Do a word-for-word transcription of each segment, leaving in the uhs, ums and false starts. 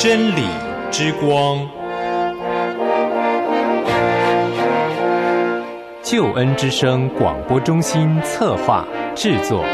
真理之光， 救恩之声广播中心策划制作。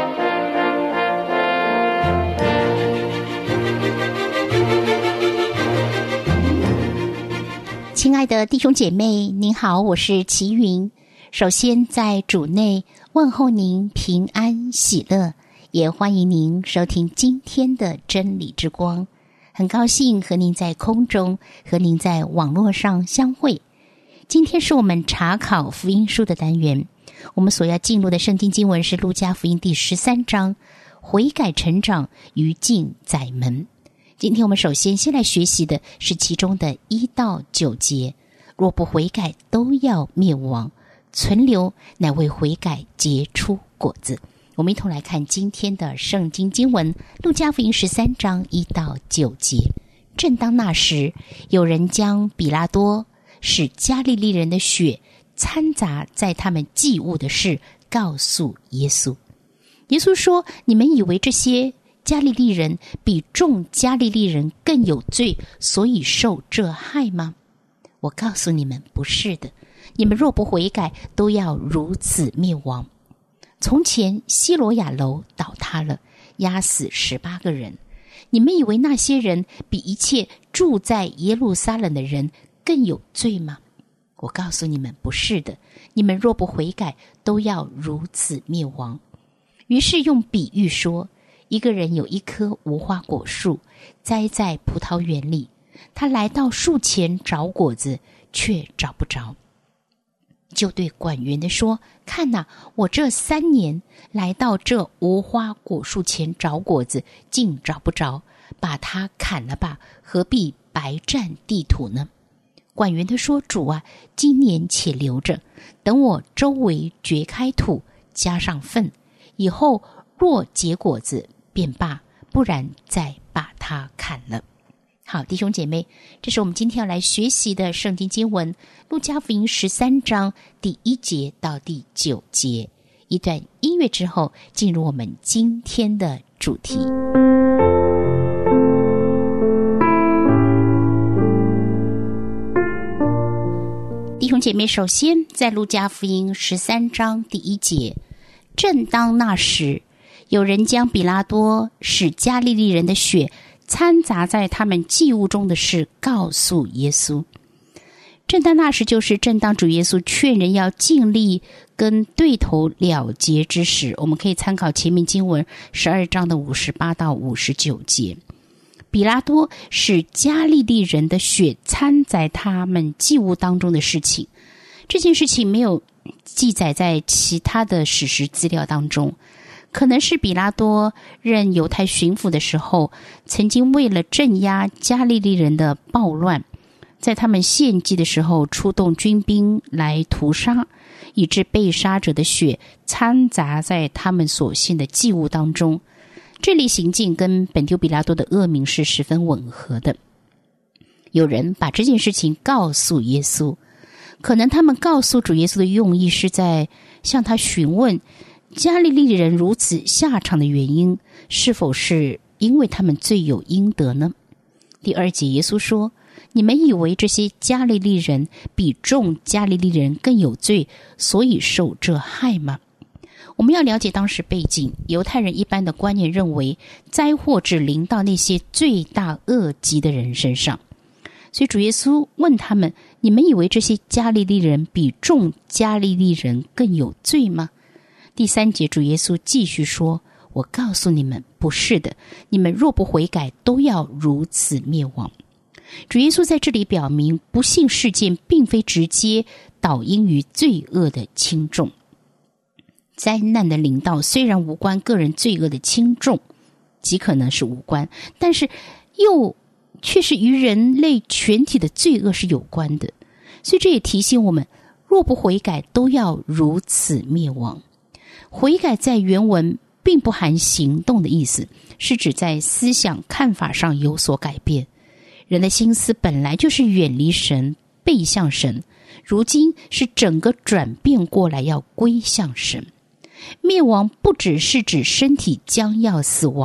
亲爱的弟兄姐妹，您好，我是齐云。首先在主内问候您平安喜乐，也欢迎您收听今天的真理之光。很高兴和您在空中，和您在网络上相会。今天是我们查考福音书的单元，我们所要进入的圣经经文是路加福音第十三章，悔改成长于禁宰门。今天我们首先先来学习的是其中的一到九节，若不悔改都要灭亡，存留乃为悔改结出果子。我们一同来看今天的圣经经文，路加福音十三章一到九节。正当那时，有人将比拉多使加利利人的血掺杂在他们祭物的事告诉耶稣。耶稣说，你们以为这些加利利人比众加利利人更有罪，所以受这害吗？我告诉你们，不是的。你们若不悔改，都要如此灭亡。从前西罗亚楼倒塌了，压死十八个人。你们以为那些人比一切住在耶路撒冷的人更有罪吗？我告诉你们，不是的。你们若不悔改，都要如此灭亡。于是用比喻说，一个人有一棵无花果树，栽在葡萄园里，他来到树前找果子，却找不着，就对管园的说，看哪，我这三年来到这无花果树前找果子，竟找不着，把它砍了吧，何必白占地土呢？管园的说，主啊，今年且留着，等我周围掘开土，加上粪，以后若结果子便罢，不然再把它砍了。好，弟兄姐妹，这是我们今天要来学习的圣经经文，路加福音十三章第一节到第九节。一段音乐之后，进入我们今天的主题。弟兄姐妹，首先在路加福音十三章第一节，正当那时，有人将比拉多使加利利人的血掺杂在他们祭物中的事告诉耶稣。正当那时，就是正当主耶稣劝人要尽力跟对头了结之时。我们可以参考前面经文十二章的五十八到五十九节。比拉多使加利利人的血掺在他们祭物当中的事情，这件事情没有记载在其他的史实资料当中，可能是比拉多任犹太巡抚的时候，曾经为了镇压加利利人的暴乱，在他们献祭的时候出动军兵来屠杀，以致被杀者的血掺杂在他们所献的祭物当中。这类行径跟本丢比拉多的恶名是十分吻合的。有人把这件事情告诉耶稣，可能他们告诉主耶稣的用意是在向他询问加利利人如此下场的原因，是否是因为他们罪有应得呢？第二节耶稣说，你们以为这些加利利人比众加利利人更有罪，所以受这害吗？我们要了解当时背景，犹太人一般的观念认为，灾祸只临到那些罪大恶极的人身上。所以主耶稣问他们，你们以为这些加利利人比众加利利人更有罪吗？第三节主耶稣继续说，我告诉你们，不是的，你们若不悔改，都要如此灭亡。主耶稣在这里表明，不幸事件并非直接导因于罪恶的轻重。灾难的临到虽然无关个人罪恶的轻重，极可能是无关，但是又却是与人类全体的罪恶是有关的。所以这也提醒我们，若不悔改，都要如此灭亡。悔改在原文并不含行动的意思，是指在思想看法上有所改变。人的心思本来就是远离神，背向神，如今是整个转变过来，要归向神。灭亡不只是指身体将要死亡，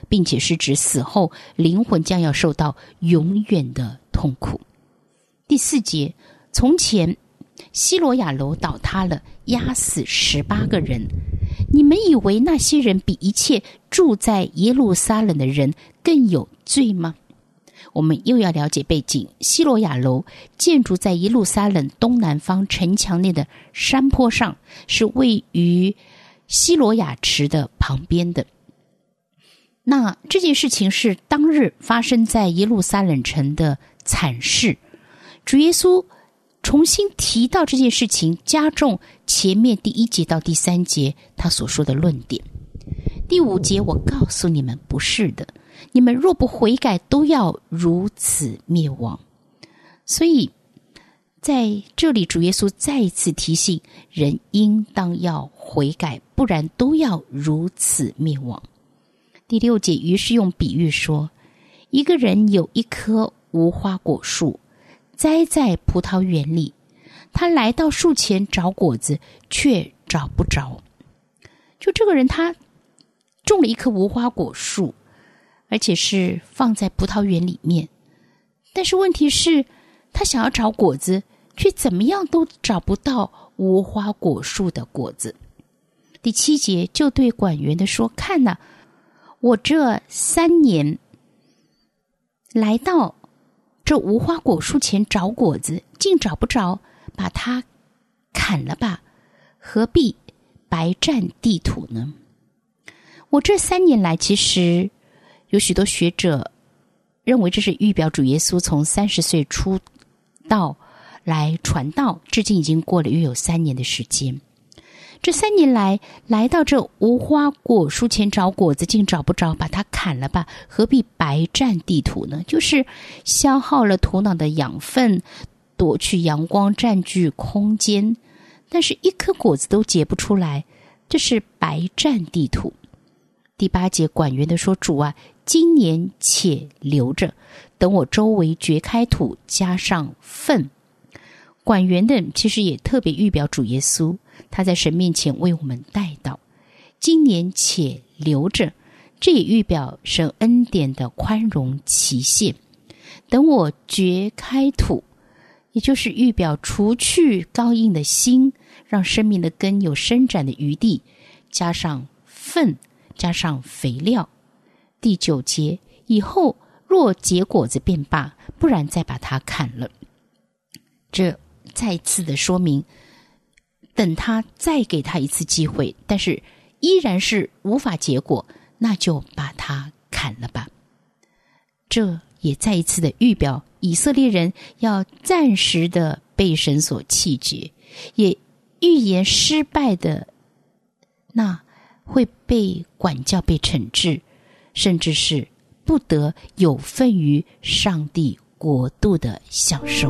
并且是指死后灵魂将要受到永远的痛苦。第四节，从前西罗亚楼倒塌了，压死十八个人。你们以为那些人比一切住在耶路撒冷的人更有罪吗？我们又要了解背景，西罗亚楼建筑在耶路撒冷东南方城墙内的山坡上，是位于西罗亚池的旁边的。那这件事情是当日发生在耶路撒冷城的惨事。主耶稣重新提到这件事情，加重前面第一节到第三节他所说的论点。第五节，我告诉你们，不是的，你们若不悔改，都要如此灭亡。所以在这里，主耶稣再一次提醒人应当要悔改，不然都要如此灭亡。第六节，于是用比喻说，一个人有一棵无花果树，栽在葡萄园里，他来到树前找果子，却找不着。就这个人，他种了一棵无花果树，而且是放在葡萄园里面，但是问题是他想要找果子，却怎么样都找不到无花果树的果子。第七节，就对管园的说，看哪，我这三年来到这无花果树前找果子，竟找不着，把它砍了吧，何必白占地土呢？我这三年来，其实有许多学者认为这是预表主耶稣从三十岁出道来传道，至今已经过了约有三年的时间。这三年来，来到这无花果树前找果子，竟找不着，把它砍了吧，何必白占地土呢？就是消耗了土壤的养分，夺去阳光，占据空间，但是一颗果子都结不出来，这是白占地土。第八节，管园的说，主啊，今年且留着，等我周围掘开土，加上粪。管园的其实也特别预表主耶稣，他在神面前为我们代祷。今年且留着，这也预表神恩典的宽容期限。等我掘开土，也就是预表除去刚硬的心，让生命的根有伸展的余地，加上粪，加上肥料。第九节，以后若结果子便罢，不然再把它砍了。这再次的说明，等他再给他一次机会，但是依然是无法结果，那就把它砍了吧。这也再一次的预表以色列人要暂时的被神所弃绝，也预言失败的那会被管教、被惩治，甚至是不得有份于上帝国度的享受。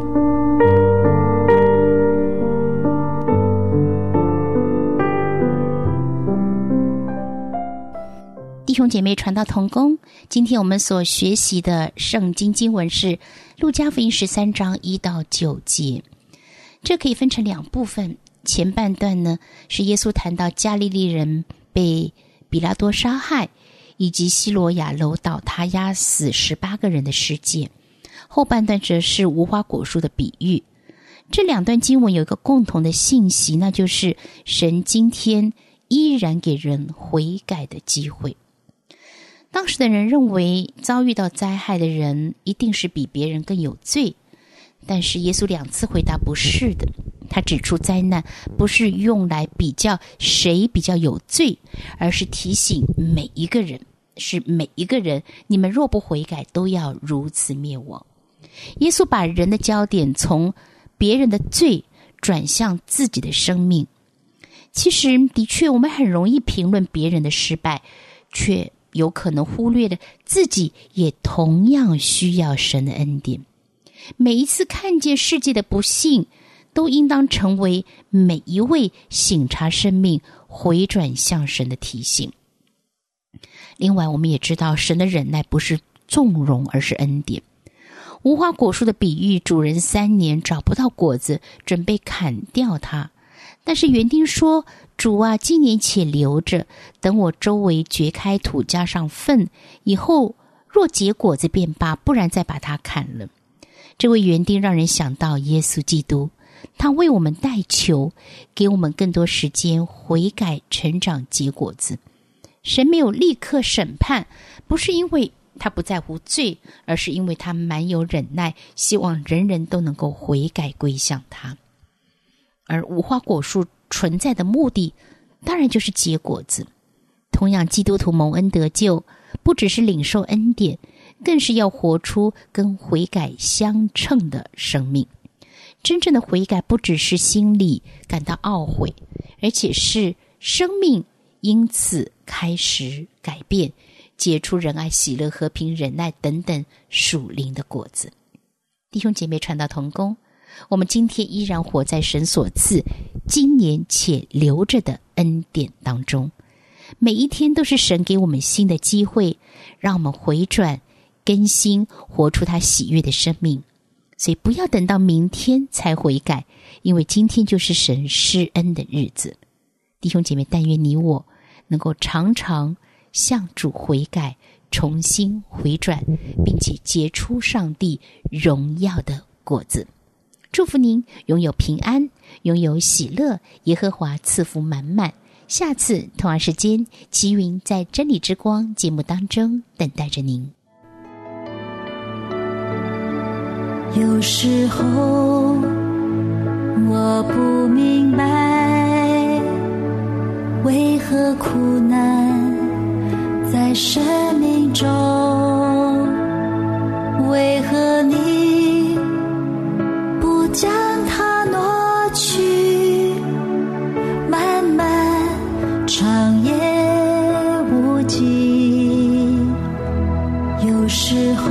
弟兄姐妹，传道同工，今天我们所学习的圣经经文是路加福音十三章一到九节。这可以分成两部分，前半段呢是耶稣谈到加利利人被比拉多杀害，以及西罗亚楼倒塌压死十八个人的事件，后半段则是无花果树的比喻。这两段经文有一个共同的信息，那就是神今天依然给人悔改的机会。当时的人认为遭遇到灾害的人一定是比别人更有罪，但是耶稣两次回答不是的。他指出灾难不是用来比较谁比较有罪，而是提醒每一个人，是每一个人，你们若不悔改，都要如此灭亡。耶稣把人的焦点从别人的罪转向自己的生命。其实的确，我们很容易评论别人的失败，却有可能忽略了自己也同样需要神的恩典。每一次看见世界的不幸，都应当成为每一位省察生命、回转向神的提醒。另外，我们也知道神的忍耐不是纵容，而是恩典。无花果树的比喻，主人三年找不到果子，准备砍掉它， 但是园丁说，主啊，今年且留着，等我周围掘开土，加上粪，以后若结果子便罢，不然再把它砍了。这位园丁让人想到耶稣基督，他为我们代求，给我们更多时间悔改、成长、结果子。神没有立刻审判，不是因为他不在乎罪，而是因为他满有忍耐，希望人人都能够悔改归向他。而无花果树存在的目的，当然就是结果子。同样，基督徒蒙恩得救，不只是领受恩典，更是要活出跟悔改相称的生命。真正的悔改不只是心里感到懊悔，而且是生命因此开始改变，结出仁爱、喜乐、和平、忍耐等等属灵的果子。弟兄姐妹，传道同工，我们今天依然活在神所赐今年且留着的恩典当中，每一天都是神给我们新的机会，让我们回转更新，活出他喜悦的生命。所以不要等到明天才悔改，因为今天就是神施恩的日子。弟兄姐妹，但愿你我能够常常向主悔改，重新回转，并且结出上帝荣耀的果子。祝福您拥有平安，拥有喜乐，耶和华赐福满满。下次同样时间，齐云在真理之光节目当中等待着您。 有时候我不明白，为何苦难在生命中，为何你不将它挪去，漫漫长夜无际。有时候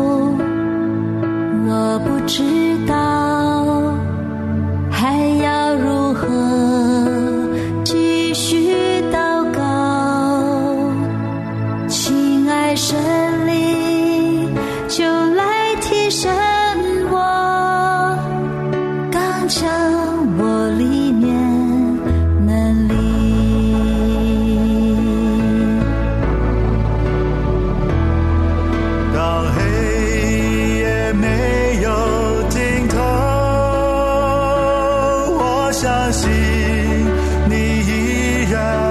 我不知道还要如何继续祷告，亲爱神灵就来提升我，刚强我里面能力。 当黑夜没有尽头，我相信你依然